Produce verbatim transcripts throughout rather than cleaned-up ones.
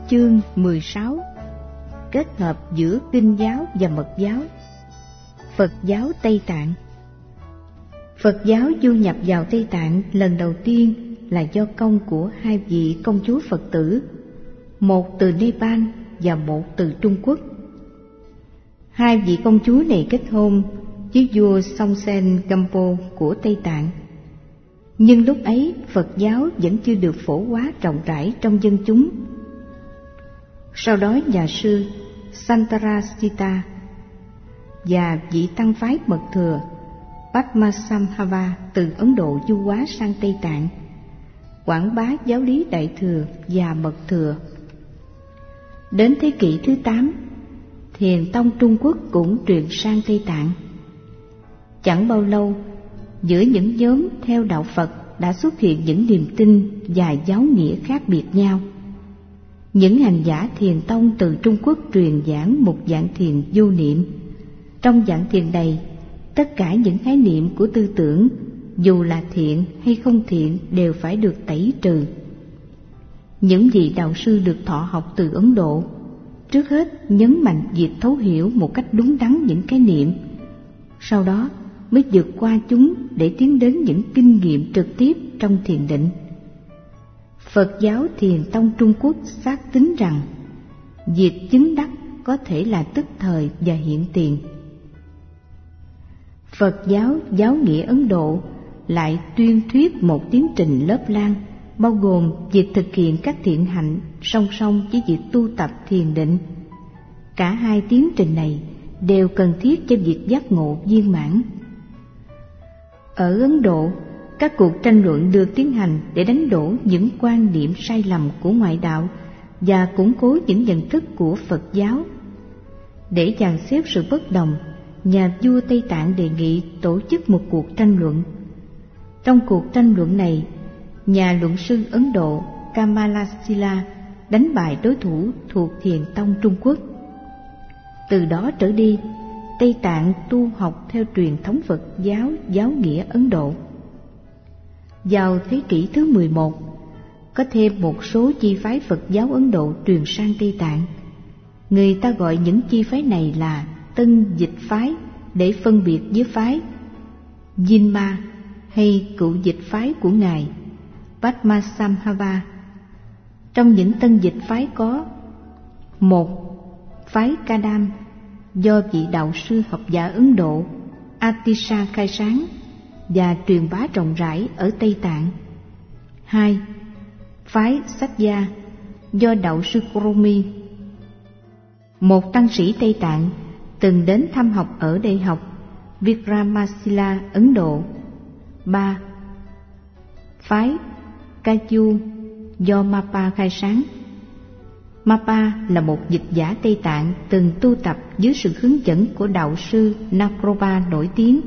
Chương mười sáu. Kết hợp giữa Kinh giáo và Mật giáo. Phật giáo Tây Tạng. Phật giáo du nhập vào Tây Tạng lần đầu tiên là do công của hai vị công chúa Phật tử, một từ Nepal và một từ Trung Quốc. Hai vị công chúa này kết hôn với vua Songtsen Gampo của Tây Tạng. Nhưng lúc ấy Phật giáo vẫn chưa được phổ hóa rộng rãi trong dân chúng. Sau đó nhà sư Santarasita và vị tăng phái Mật Thừa Padmasambhava từ Ấn Độ du hóa sang Tây Tạng, quảng bá giáo lý Đại Thừa và Mật Thừa. Đến thế kỷ thứ tám, Thiền tông Trung Quốc cũng truyền sang Tây Tạng. Chẳng bao lâu, giữa những nhóm theo đạo Phật đã xuất hiện những niềm tin và giáo nghĩa khác biệt nhau. Những hành giả thiền tông từ Trung Quốc truyền giảng một dạng thiền vô niệm. Trong dạng thiền này, tất cả những khái niệm của tư tưởng, dù là thiện hay không thiện, đều phải được tẩy trừ. Những vị đạo sư được thọ học từ Ấn Độ trước hết nhấn mạnh việc thấu hiểu một cách đúng đắn những khái niệm, sau đó mới vượt qua chúng để tiến đến những kinh nghiệm trực tiếp trong thiền định. Phật giáo Thiền tông Trung Quốc xác tín rằng việc chứng đắc có thể là tức thời và hiện tiền. Phật giáo giáo nghĩa Ấn Độ lại tuyên thuyết một tiến trình lớp lang, bao gồm việc thực hiện các thiện hạnh song song với việc tu tập thiền định. Cả hai tiến trình này đều cần thiết cho việc giác ngộ viên mãn. Ở Ấn Độ, các cuộc tranh luận được tiến hành để đánh đổ những quan niệm sai lầm của ngoại đạo và củng cố những nhận thức của Phật giáo. Để dàn xếp sự bất đồng, nhà vua Tây Tạng đề nghị tổ chức một cuộc tranh luận. Trong cuộc tranh luận này, nhà luận sư Ấn Độ Kamalasila đánh bại đối thủ thuộc Thiền tông Trung Quốc. Từ đó trở đi, Tây Tạng tu học theo truyền thống Phật giáo giáo nghĩa Ấn Độ. Vào thế kỷ thứ mười một, có thêm một số chi phái Phật giáo Ấn Độ truyền sang Tây Tạng. Người ta gọi những chi phái này là Tân Dịch phái để phân biệt với phái Jinma hay cựu dịch phái của ngài Padmasambhava. Trong những Tân Dịch phái có: một, phái Kadam do vị đạo sư học giả Ấn Độ Atisha khai sáng và truyền bá rộng rãi ở Tây Tạng. Hai, phái Satya do đạo sư Kuromi, một tăng sĩ Tây Tạng từng đến thăm học ở Đại học Vikramasila, Ấn Độ. Ba, phái Kaju do Mapa khai sáng. Mapa là một dịch giả Tây Tạng từng tu tập dưới sự hướng dẫn của đạo sư Nakropa nổi tiếng.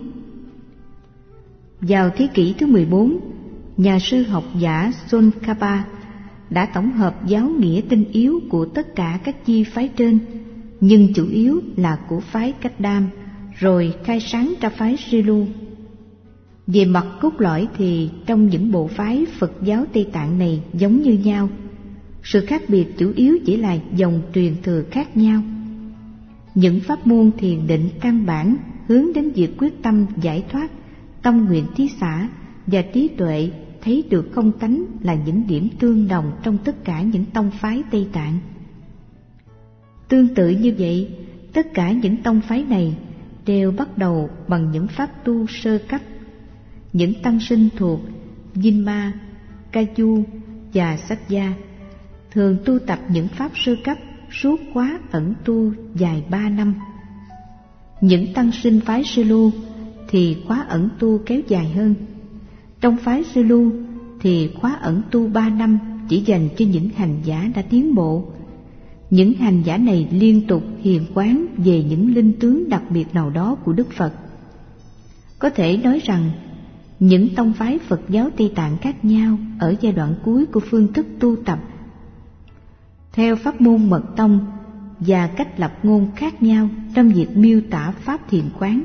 Vào thế kỷ thứ mười bốn, nhà sư học giả Tsongkhapa đã tổng hợp giáo nghĩa tinh yếu của tất cả các chi phái trên, nhưng chủ yếu là của phái Kadam, rồi khai sáng ra phái Silu. Về mặt cốt lõi thì trong những bộ phái Phật giáo Tây Tạng này giống như nhau. Sự khác biệt chủ yếu chỉ là dòng truyền thừa khác nhau. Những pháp môn thiền định căn bản hướng đến việc quyết tâm giải thoát, tâm nguyện thí xả và trí tuệ thấy được không tánh là những điểm tương đồng trong tất cả những tông phái Tây Tạng. Tương tự như vậy, tất cả những tông phái này đều bắt đầu bằng những pháp tu sơ cấp. Những tăng sinh thuộc Jinma, Kaju và Satya thường tu tập những pháp sơ cấp suốt khóa ẩn tu dài ba năm. Những tăng sinh phái Silu thì khóa ẩn tu kéo dài hơn. Trong phái Silu thì khóa ẩn tu ba năm chỉ dành cho những hành giả đã tiến bộ. Những hành giả này liên tục hiền quán về những linh tướng đặc biệt nào đó của Đức Phật. Có thể nói rằng những tông phái Phật giáo Tây Tạng khác nhau ở giai đoạn cuối của phương thức tu tập theo pháp môn mật tông và cách lập ngôn khác nhau trong việc miêu tả pháp thiền quán.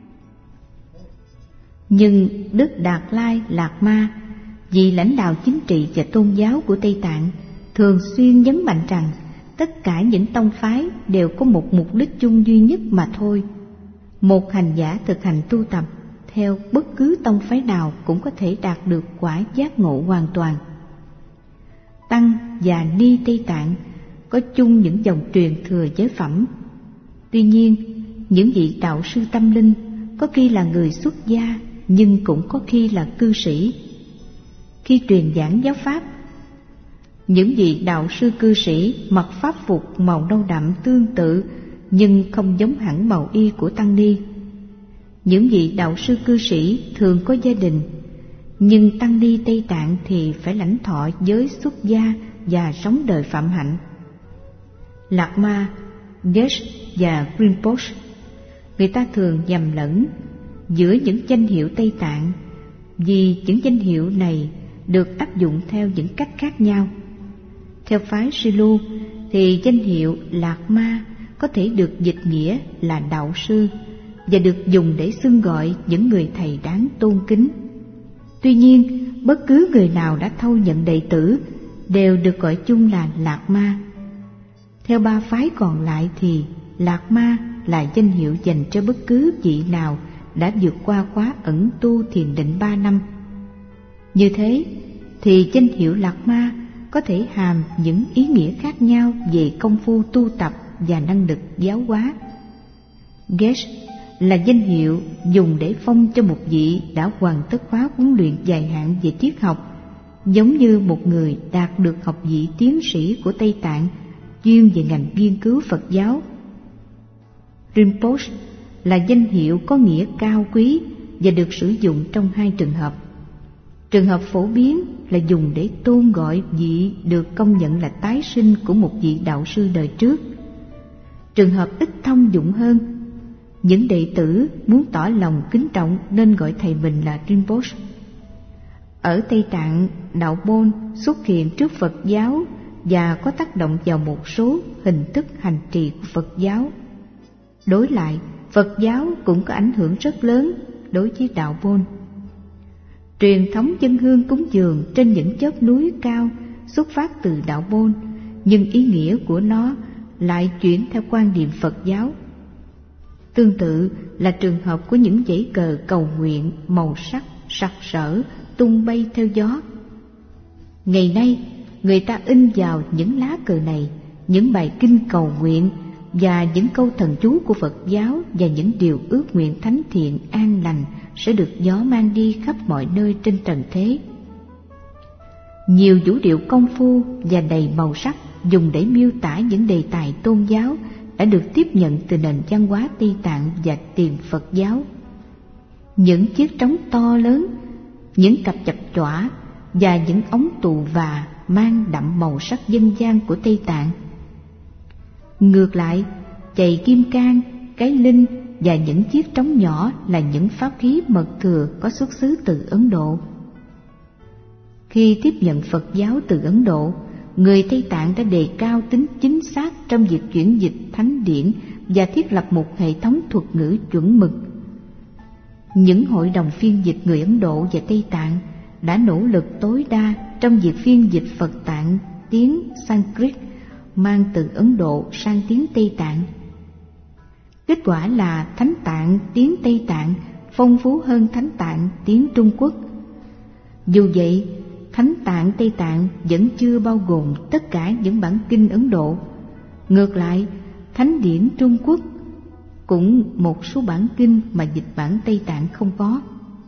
Nhưng Đức Đạt Lai Lạt Ma, vị lãnh đạo chính trị và tôn giáo của Tây Tạng, thường xuyên nhấn mạnh rằng tất cả những tông phái đều có một mục đích chung duy nhất mà thôi. Một hành giả thực hành tu tập theo bất cứ tông phái nào cũng có thể đạt được quả giác ngộ hoàn toàn. Tăng và Ni Tây Tạng có chung những dòng truyền thừa giới phẩm. Tuy nhiên, những vị đạo sư tâm linh có khi là người xuất gia, nhưng cũng có khi là cư sĩ. Khi truyền giảng giáo pháp, những vị đạo sư cư sĩ mặc pháp phục màu nâu đậm tương tự nhưng không giống hẳn màu y của tăng ni. Những vị đạo sư cư sĩ thường có gia đình, nhưng tăng ni Tây Tạng thì phải lãnh thọ giới xuất gia và sống đời phạm hạnh. Lạt Ma, Geshe và Rinpoche, người ta thường nhầm lẫn giữa những danh hiệu Tây Tạng, vì những danh hiệu này được áp dụng theo những cách khác nhau. Theo phái Silu thì danh hiệu Lạt Ma có thể được dịch nghĩa là đạo sư và được dùng để xưng gọi những người thầy đáng tôn kính. Tuy nhiên, bất cứ người nào đã thâu nhận đệ tử đều được gọi chung là Lạt Ma. Theo ba phái còn lại thì Lạt Ma là danh hiệu dành cho bất cứ vị nào đã vượt qua khóa ẩn tu thiền định ba năm. Như thế thì danh hiệu Lạt Ma có thể hàm những ý nghĩa khác nhau về công phu tu tập và năng lực giáo hóa. Geshe là danh hiệu dùng để phong cho một vị đã hoàn tất khóa huấn luyện dài hạn về triết học, giống như một người đạt được học vị tiến sĩ của Tây Tạng chuyên về ngành nghiên cứu Phật giáo. Rinpoche là danh hiệu có nghĩa cao quý và được sử dụng trong hai trường hợp. Trường hợp phổ biến là dùng để tôn gọi vị được công nhận là tái sinh của một vị đạo sư đời trước. Trường hợp ít thông dụng hơn, những đệ tử muốn tỏ lòng kính trọng nên gọi thầy mình là Rinpoche. Ở Tây Tạng, đạo Bôn xuất hiện trước Phật giáo và có tác động vào một số hình thức hành trì của Phật giáo. Đối lại, Phật giáo cũng có ảnh hưởng rất lớn đối với đạo Bôn. Truyền thống dân hương cúng dường trên những chóp núi cao xuất phát từ đạo Bôn, nhưng ý nghĩa của nó lại chuyển theo quan niệm Phật giáo. Tương tự là trường hợp của những dãy cờ cầu nguyện màu sắc sặc sỡ tung bay theo gió. Ngày nay, người ta in vào những lá cờ này những bài kinh cầu nguyện và những câu thần chú của Phật giáo và những điều ước nguyện thánh thiện an lành sẽ được gió mang đi khắp mọi nơi trên trần thế. Nhiều vũ điệu công phu và đầy màu sắc dùng để miêu tả những đề tài tôn giáo đã được tiếp nhận từ nền văn hóa Tây Tạng và tiền Phật giáo. Những chiếc trống to lớn, những cặp chập chõa và những ống tù và mang đậm màu sắc dân gian của Tây Tạng. Ngược lại, chày kim cang, cái linh và những chiếc trống nhỏ là những pháp khí mật thừa có xuất xứ từ Ấn Độ. Khi tiếp nhận Phật giáo từ Ấn Độ, người Tây Tạng đã đề cao tính chính xác trong việc chuyển dịch thánh điển và thiết lập một hệ thống thuật ngữ chuẩn mực. Những hội đồng phiên dịch người Ấn Độ và Tây Tạng đã nỗ lực tối đa trong việc phiên dịch Phật Tạng tiếng Sanskrit mang từ Ấn Độ sang tiếng Tây Tạng. Kết quả là Thánh Tạng tiếng Tây Tạng phong phú hơn Thánh Tạng tiếng Trung Quốc. Dù vậy, Thánh Tạng Tây Tạng vẫn chưa bao gồm tất cả những bản kinh Ấn Độ. Ngược lại, Thánh điển Trung Quốc cũng một số bản kinh mà dịch bản Tây Tạng không có.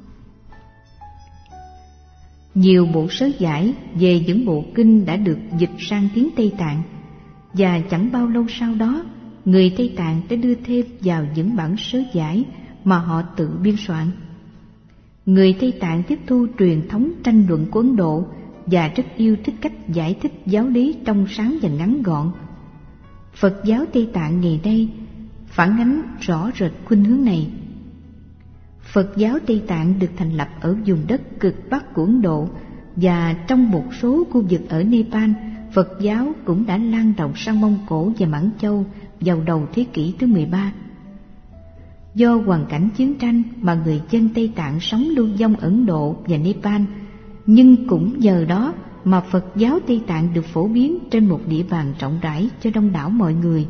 Nhiều bộ sớ giải về những bộ kinh đã được dịch sang tiếng Tây Tạng, và chẳng bao lâu sau đó, người Tây Tạng đã đưa thêm vào những bản sớ giải mà họ tự biên soạn. Người Tây Tạng tiếp thu truyền thống tranh luận của Ấn Độ và rất yêu thích cách giải thích giáo lý trong sáng và ngắn gọn. Phật giáo Tây Tạng ngày nay phản ánh rõ rệt khuynh hướng này. Phật giáo Tây Tạng được thành lập ở vùng đất cực bắc của Ấn Độ, và trong một số khu vực ở Nepal, Phật giáo cũng đã lan rộng sang Mông Cổ và Mãn Châu vào đầu thế kỷ thứ mười ba. Do hoàn cảnh chiến tranh mà người dân Tây Tạng sống lưu vong Ấn Độ và Nepal, nhưng cũng nhờ đó mà Phật giáo Tây Tạng được phổ biến trên một địa bàn rộng rãi cho đông đảo mọi người.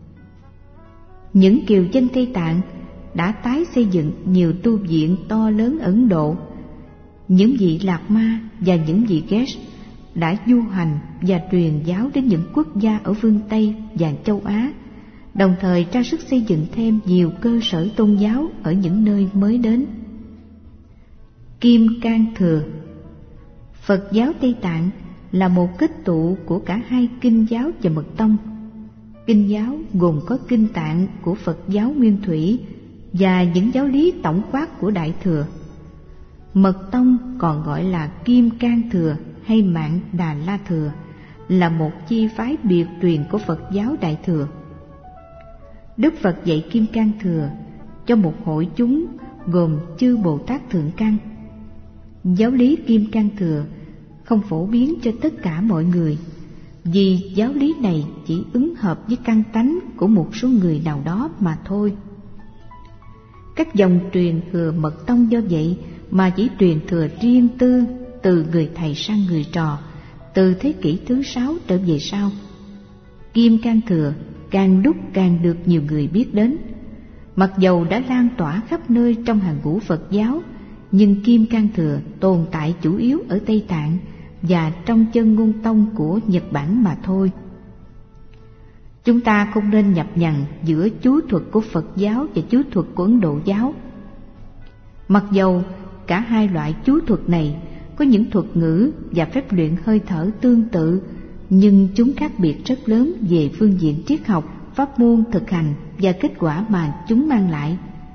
Những kiều dân Tây Tạng đã tái xây dựng nhiều tu viện to lớn ở Ấn Độ. Những vị Lạt Ma và những vị Gesh đã du hành và truyền giáo đến những quốc gia ở phương Tây và châu Á, đồng thời ra sức xây dựng thêm nhiều cơ sở tôn giáo ở những nơi mới đến. Kim Cang Thừa. Phật giáo Tây Tạng là một kết tụ của cả hai kinh giáo và mật tông. Kinh giáo gồm có kinh tạng của Phật giáo Nguyên Thủy và những giáo lý tổng quát của Đại Thừa. Mật tông còn gọi là Kim Cang Thừa hay Mạn Đà La Thừa, là một chi phái biệt truyền của Phật giáo Đại Thừa. Đức Phật dạy Kim Cang Thừa cho một hội chúng gồm chư Bồ Tát Thượng Căn. Giáo lý Kim Cang Thừa không phổ biến cho tất cả mọi người, vì giáo lý này chỉ ứng hợp với căn tánh của một số người nào đó mà thôi. Các dòng truyền thừa mật tông do vậy mà chỉ truyền thừa riêng tư từ người thầy sang người trò, từ thế kỷ thứ sáu trở về sau. Kim Cang Thừa càng lúc càng được nhiều người biết đến. Mặc dầu đã lan tỏa khắp nơi trong hàng ngũ Phật giáo, nhưng Kim Cang Thừa tồn tại chủ yếu ở Tây Tạng và trong chân ngôn tông của Nhật Bản mà thôi. Chúng ta không nên nhập nhằng giữa chú thuật của Phật giáo và chú thuật của Ấn Độ giáo. Mặc dầu cả hai loại chú thuật này có những thuật ngữ và phép luyện hơi thở tương tự, nhưng chúng khác biệt rất lớn về phương diện triết học, pháp môn thực hành và kết quả mà chúng mang lại.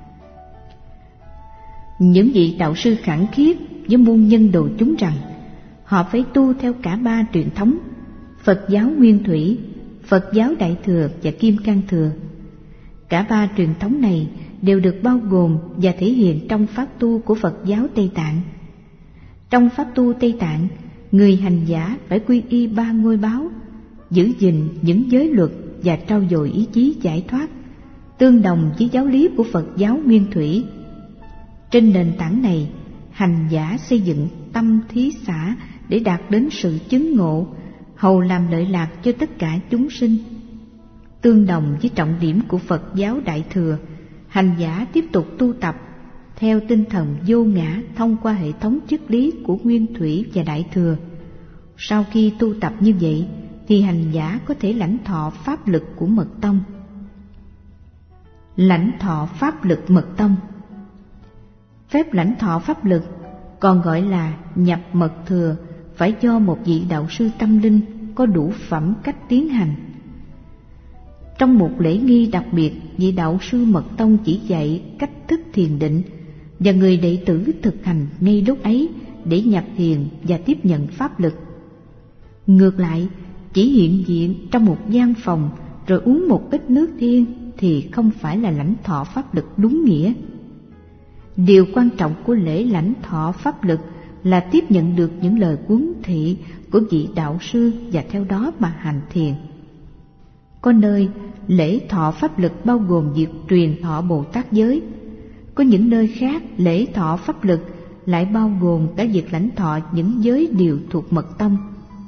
Những vị đạo sư khẳng khiết với môn nhân đồ chúng rằng họ phải tu theo cả ba truyền thống: Phật giáo Nguyên Thủy, Phật giáo Đại Thừa và Kim Cang Thừa. Cả ba truyền thống này đều được bao gồm và thể hiện trong pháp tu của Phật giáo Tây Tạng. Trong pháp tu Tây Tạng, người hành giả phải quy y ba ngôi báo, giữ gìn những giới luật và trau dồi ý chí giải thoát, tương đồng với giáo lý của Phật giáo Nguyên Thủy. Trên nền tảng này, hành giả xây dựng tâm thí xả để đạt đến sự chứng ngộ, hầu làm lợi lạc cho tất cả chúng sinh. Tương đồng với trọng điểm của Phật giáo Đại Thừa, hành giả tiếp tục tu tập theo tinh thần vô ngã thông qua hệ thống triết lý của Nguyên Thủy và Đại Thừa. Sau khi tu tập như vậy thì hành giả có thể lãnh thọ pháp lực của mật tông. Lãnh thọ pháp lực mật tông. Phép lãnh thọ pháp lực còn gọi là nhập mật thừa phải do một vị đạo sư tâm linh có đủ phẩm cách tiến hành. Trong một lễ nghi đặc biệt, vị đạo sư mật tông chỉ dạy cách thức thiền định và người đệ tử thực hành ngay lúc ấy để nhập thiền và tiếp nhận pháp lực. Ngược lại, chỉ hiện diện trong một gian phòng rồi uống một ít nước thiên thì không phải là lãnh thọ pháp lực đúng nghĩa. Điều quan trọng của lễ lãnh thọ pháp lực là tiếp nhận được những lời huấn thị của vị đạo sư và theo đó mà hành thiền. Có nơi lễ thọ pháp lực bao gồm việc truyền thọ Bồ Tát giới, có những nơi khác lễ thọ pháp lực lại bao gồm cả việc lãnh thọ những giới điều thuộc mật tông.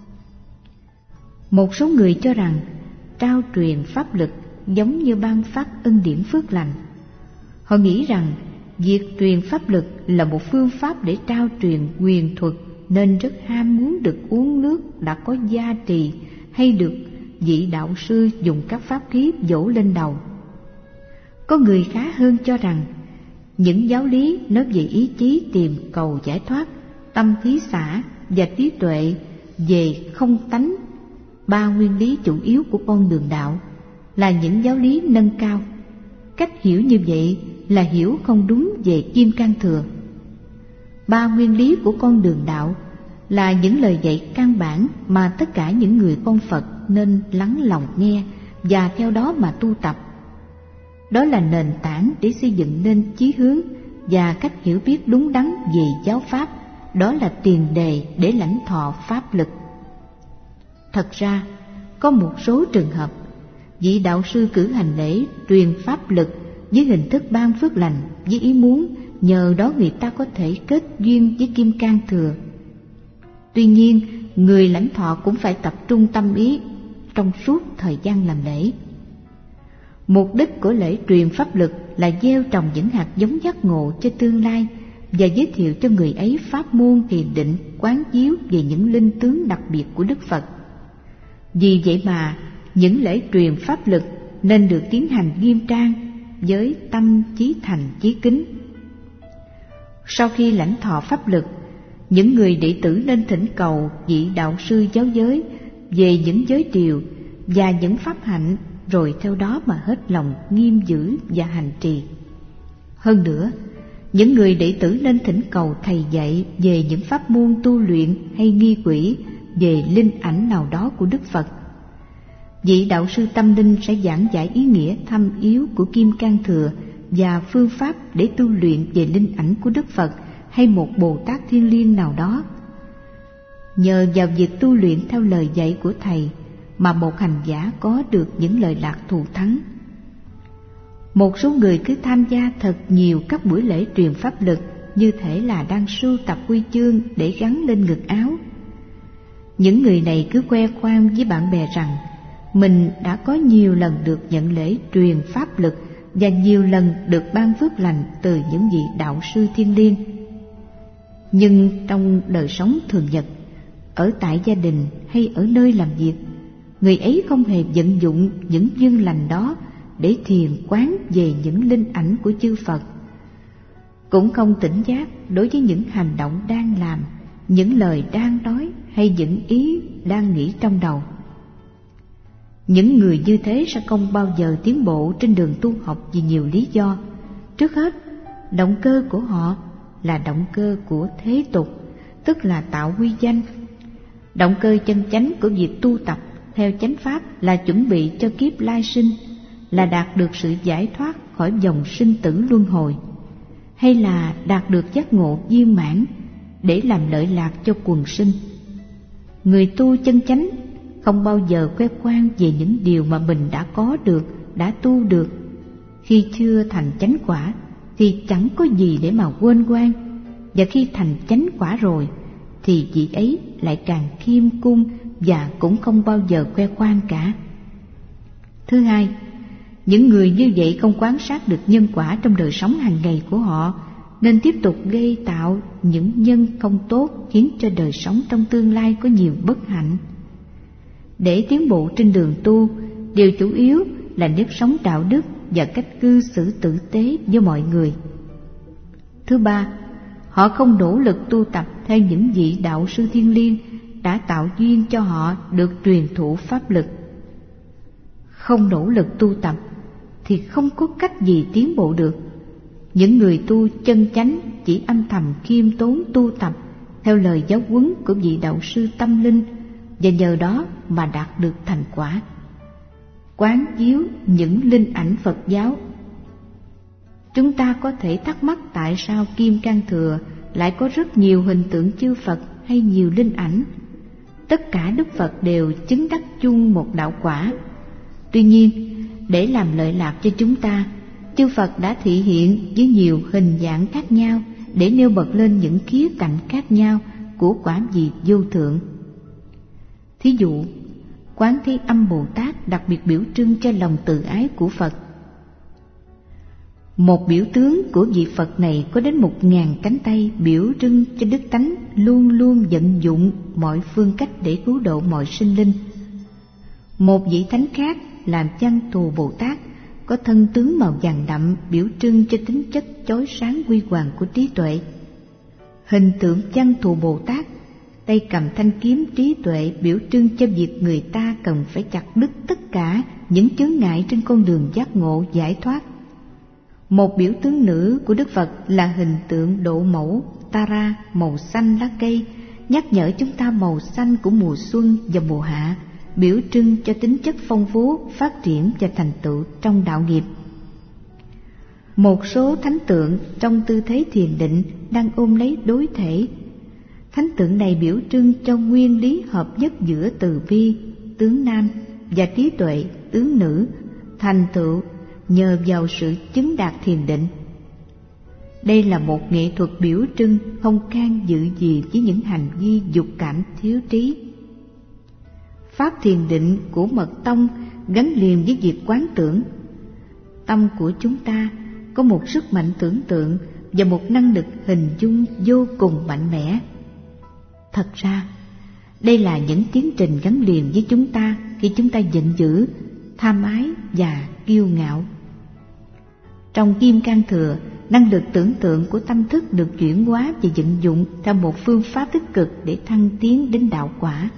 Một số người cho rằng trao truyền pháp lực giống như ban phát ân điển phước lành. Họ nghĩ rằng việc truyền pháp lực là một phương pháp để trao truyền quyền thuật, nên rất ham muốn được uống nước đã có gia trì hay được vị đạo sư dùng các pháp khí vỗ lên đầu. Có người khá hơn cho rằng những giáo lý nói về ý chí tìm cầu giải thoát, tâm thí xả và trí tuệ về không tánh, ba nguyên lý chủ yếu của con đường đạo, là những giáo lý nâng cao. Cách hiểu như vậy là hiểu không đúng về Kim Cang Thừa. Ba nguyên lý của con đường đạo là những lời dạy căn bản mà tất cả những người con Phật nên lắng lòng nghe và theo đó mà tu tập. Đó là nền tảng để xây dựng nên chí hướng và cách hiểu biết đúng đắn về giáo pháp. Đó là tiền đề để lãnh thọ pháp lực. Thật ra, có một số trường hợp, vị đạo sư cử hành lễ truyền pháp lực với hình thức ban phước lành với ý muốn nhờ đó người ta có thể kết duyên với Kim Cang Thừa. Tuy nhiên, người lãnh thọ cũng phải tập trung tâm ý trong suốt thời gian làm lễ. Mục đích của lễ truyền pháp lực là gieo trồng những hạt giống giác ngộ cho tương lai và giới thiệu cho người ấy pháp môn thiền định quán chiếu về những linh tướng đặc biệt của Đức Phật. Vì vậy mà những lễ truyền pháp lực nên được tiến hành nghiêm trang với tâm chí thành chí kính. Sau khi lãnh thọ pháp lực, những người đệ tử nên thỉnh cầu vị đạo sư giáo giới về những giới điều và những pháp hạnh, rồi theo đó mà hết lòng nghiêm giữ và hành trì. Hơn nữa, những người đệ tử nên thỉnh cầu thầy dạy về những pháp môn tu luyện hay nghi quỹ về linh ảnh nào đó của Đức Phật. Vị đạo sư tâm linh sẽ giảng giải ý nghĩa thâm yếu của Kim Cang Thừa và phương pháp để tu luyện về linh ảnh của Đức Phật hay một Bồ Tát Thiên Liêng nào đó. Nhờ vào việc tu luyện theo lời dạy của thầy mà một hành giả có được những lợi lạc thù thắng. Một số người cứ tham gia thật nhiều các buổi lễ truyền pháp lực như thể là đang sưu tập huy chương để gắn lên ngực áo. Những người này cứ khoe khoang với bạn bè rằng mình đã có nhiều lần được nhận lễ truyền pháp lực và nhiều lần được ban phước lành từ những vị đạo sư thiên liêng. Nhưng trong đời sống thường nhật, ở tại gia đình hay ở nơi làm việc, người ấy không hề vận dụng những duyên lành đó để thiền quán về những linh ảnh của chư Phật, cũng không tỉnh giác đối với những hành động đang làm, những lời đang nói hay những ý đang nghĩ trong đầu. Những người như thế sẽ không bao giờ tiến bộ trên đường tu học vì nhiều lý do. Trước hết, động cơ của họ là động cơ của thế tục, tức là tạo huy danh. Động cơ chân chánh của việc tu tập theo chánh pháp là chuẩn bị cho kiếp lai sinh, là đạt được sự giải thoát khỏi dòng sinh tử luân hồi, hay là đạt được giác ngộ viên mãn để làm lợi lạc cho quần sinh. Người tu chân chánh không bao giờ khoe khoang về những điều mà mình đã có được, đã tu được. Khi chưa thành chánh quả thì chẳng có gì để mà quên oan, và khi thành chánh quả rồi thì vị ấy lại càng khiêm cung và cũng không bao giờ khoe khoang cả. Thứ hai, những người như vậy không quan sát được nhân quả trong đời sống hàng ngày của họ, nên tiếp tục gây tạo những nhân không tốt khiến cho đời sống trong tương lai có nhiều bất hạnh. Để tiến bộ trên đường tu, điều chủ yếu là nếp sống đạo đức và cách cư xử tử tế với mọi người. Thứ ba, họ không nỗ lực tu tập theo những vị đạo sư thiên liêng đã tạo duyên cho họ được truyền thụ pháp lực. Không nỗ lực tu tập thì không có cách gì tiến bộ được. Những người tu chân chánh chỉ âm thầm khiêm tốn tu tập theo lời giáo huấn của vị đạo sư tâm linh, và nhờ đó mà đạt được thành quả. Quán chiếu những linh ảnh Phật giáo. Chúng ta có thể thắc mắc tại sao Kim Cang Thừa lại có rất nhiều hình tượng chư Phật hay nhiều linh ảnh. Tất cả Đức Phật đều chứng đắc chung một đạo quả. Tuy nhiên, để làm lợi lạc cho chúng ta, chư Phật đã thị hiện với nhiều hình dạng khác nhau để nêu bật lên những khía cạnh khác nhau của quả vị vô thượng. Thí dụ, Quán Thế Âm Bồ Tát đặc biệt biểu trưng cho lòng từ ái của Phật. Một biểu tướng của vị Phật này có đến một ngàn cánh tay biểu trưng cho đức tánh luôn luôn vận dụng mọi phương cách để cứu độ mọi sinh linh. Một vị thánh khác làm Văn Thù Bồ Tát có thân tướng màu vàng đậm biểu trưng cho tính chất chói sáng huy hoàng của trí tuệ. Hình tượng Văn Thù Bồ Tát tay cầm thanh kiếm trí tuệ biểu trưng cho việc người ta cần phải chặt đứt tất cả những chướng ngại trên con đường giác ngộ giải thoát. Một biểu tướng nữ của Đức Phật là hình tượng độ mẫu Tara màu xanh lá cây, nhắc nhở chúng ta màu xanh của mùa xuân và mùa hạ, biểu trưng cho tính chất phong phú, phát triển và thành tựu trong đạo nghiệp. Một số thánh tượng trong tư thế thiền định đang ôm lấy đối thể. Thánh tượng này biểu trưng cho nguyên lý hợp nhất giữa từ bi, tướng nam, và trí tuệ, tướng nữ, thành tựu nhờ vào sự chứng đạt thiền định. Đây là một nghệ thuật biểu trưng không can dự gì với những hành vi dục cảm thiếu trí. Pháp thiền định của Mật Tông gắn liền với việc quán tưởng. Tâm của chúng ta có một sức mạnh tưởng tượng và một năng lực hình dung vô cùng mạnh mẽ. Thật ra, đây là những tiến trình gắn liền với chúng ta khi chúng ta giận dữ, tham ái và kiêu ngạo. Trong Kim Cang Thừa, năng lực tưởng tượng của tâm thức được chuyển hóa và vận dụng theo một phương pháp tích cực để thăng tiến đến đạo quả.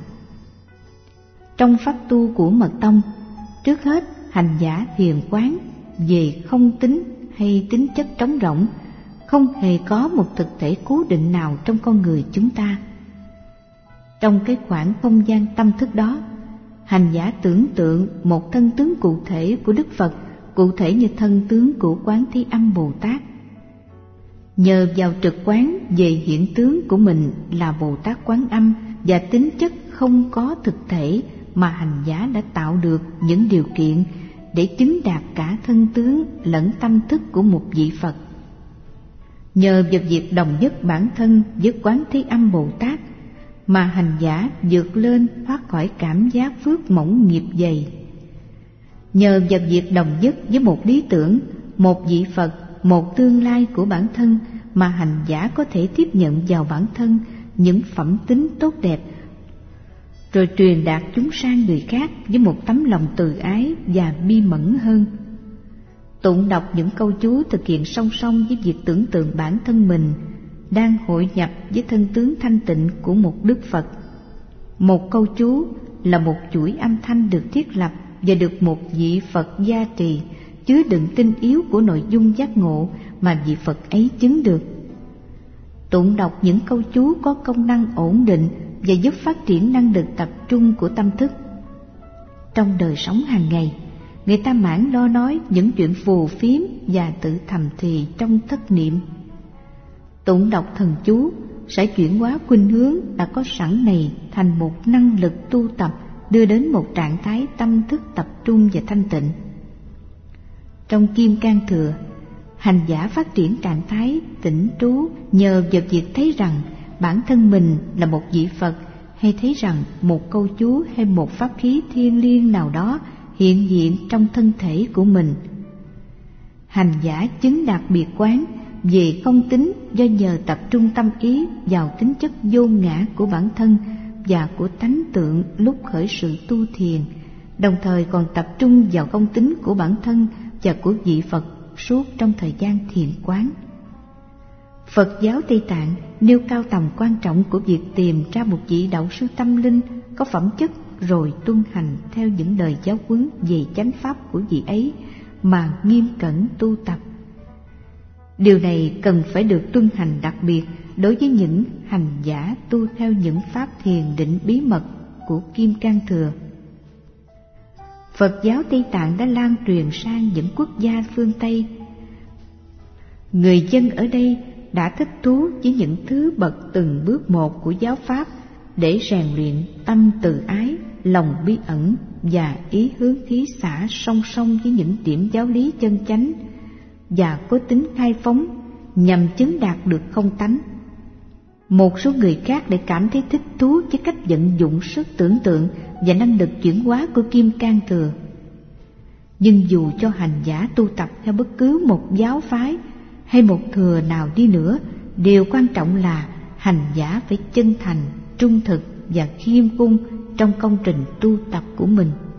Trong pháp tu của Mật Tông, trước hết hành giả thiền quán về không tính hay tính chất trống rỗng, không hề có một thực thể cố định nào trong con người chúng ta. Trong cái khoảng không gian tâm thức đó, hành giả tưởng tượng một thân tướng cụ thể của Đức Phật, cụ thể như thân tướng của Quán Thế Âm Bồ Tát. Nhờ vào trực quán về hiện tướng của mình là Bồ Tát Quán Âm và tính chất không có thực thể mà hành giả đã tạo được những điều kiện để chứng đạt cả thân tướng lẫn tâm thức của một vị Phật. Nhờ vào việc đồng nhất bản thân với Quán Thế Âm Bồ Tát mà hành giả vượt lên thoát khỏi cảm giác phước mỏng nghiệp dày. Nhờ vào việc đồng nhất với một lý tưởng, một vị Phật, một tương lai của bản thân mà hành giả có thể tiếp nhận vào bản thân những phẩm tính tốt đẹp, rồi truyền đạt chúng sang người khác với một tấm lòng từ ái và bi mẫn hơn. Tụng đọc những câu chú thực hiện song song với việc tưởng tượng bản thân mình đang hội nhập với thân tướng thanh tịnh của một Đức Phật. Một câu chú là một chuỗi âm thanh được thiết lập và được một vị Phật gia trì, chứa đựng tinh yếu của nội dung giác ngộ mà vị Phật ấy chứng được. Tụng đọc những câu chú có công năng ổn định và giúp phát triển năng lực tập trung của tâm thức. Trong đời sống hàng ngày, người ta mãn lo nói những chuyện phù phiếm và tự thầm thì trong thất niệm. Tụng đọc thần chú sẽ chuyển hóa khuynh hướng đã có sẵn này thành một năng lực tu tập, đưa đến một trạng thái tâm thức tập trung và thanh tịnh. Trong Kim Cang Thừa, hành giả phát triển trạng thái tĩnh trú nhờ vào việc thấy rằng bản thân mình là một vị Phật, hay thấy rằng một câu chú hay một pháp khí thiêng liêng nào đó hiện diện trong thân thể của mình. Hành giả chứng đạt biệt quán về không tính do nhờ tập trung tâm ý vào tính chất vô ngã của bản thân và của tánh tượng lúc khởi sự tu thiền, đồng thời còn tập trung vào không tính của bản thân và của vị Phật suốt trong thời gian thiền quán. Phật giáo Tây Tạng nêu cao tầm quan trọng của việc tìm ra một vị đạo sư tâm linh có phẩm chất, rồi tuân hành theo những lời giáo huấn về chánh pháp của vị ấy mà nghiêm cẩn tu tập. Điều này cần phải được tuân hành đặc biệt đối với những hành giả tu theo những pháp thiền định bí mật của Kim Cang Thừa. Phật giáo Tây Tạng đã lan truyền sang những quốc gia phương Tây. Người dân ở đây đã thích thú với những thứ bậc từng bước một của giáo pháp để rèn luyện tâm từ ái, lòng bi ẩn và ý hướng thí xả song song với những điểm giáo lý chân chánh và có tính khai phóng nhằm chứng đạt được không tánh. Một số người khác lại cảm thấy thích thú với cách vận dụng sức tưởng tượng và năng lực chuyển hóa của Kim Cang Thừa. Nhưng dù cho hành giả tu tập theo bất cứ một giáo phái hay một thừa nào đi nữa, điều quan trọng là hành giả phải chân thành, trung thực và khiêm cung trong công trình tu tập của mình.